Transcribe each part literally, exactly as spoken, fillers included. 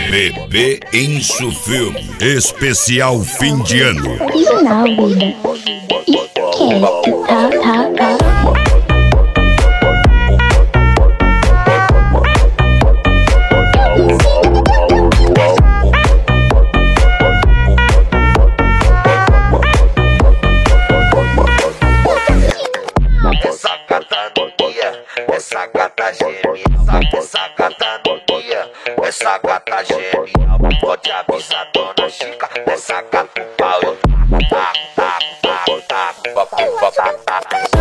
Bebê Inso Filme especial fim de ano. Original, vida. Esquece, tá, tá, tá. Essa gata noia, essa gata genial, essa gata noia, essa gata genial. Pode avisar dona Chica, essa gata pau eu tá, tá, tá, tá, tá, tá, tá, tá, tá.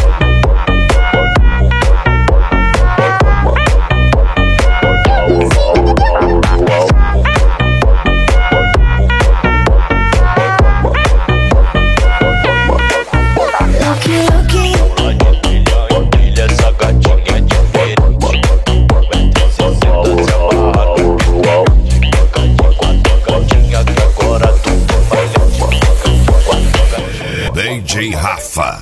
D J Rafa.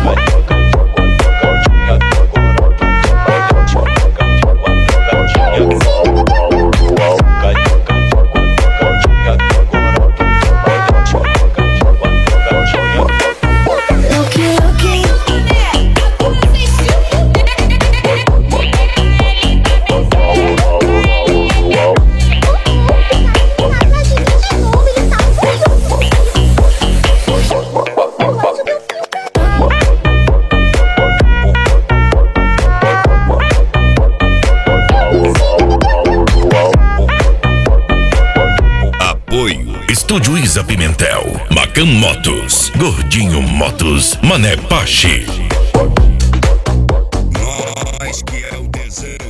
Estúdio Isa Pimentel, Macam Motos, Gordinho Motos, Mané Pache. Nós que é o desejo.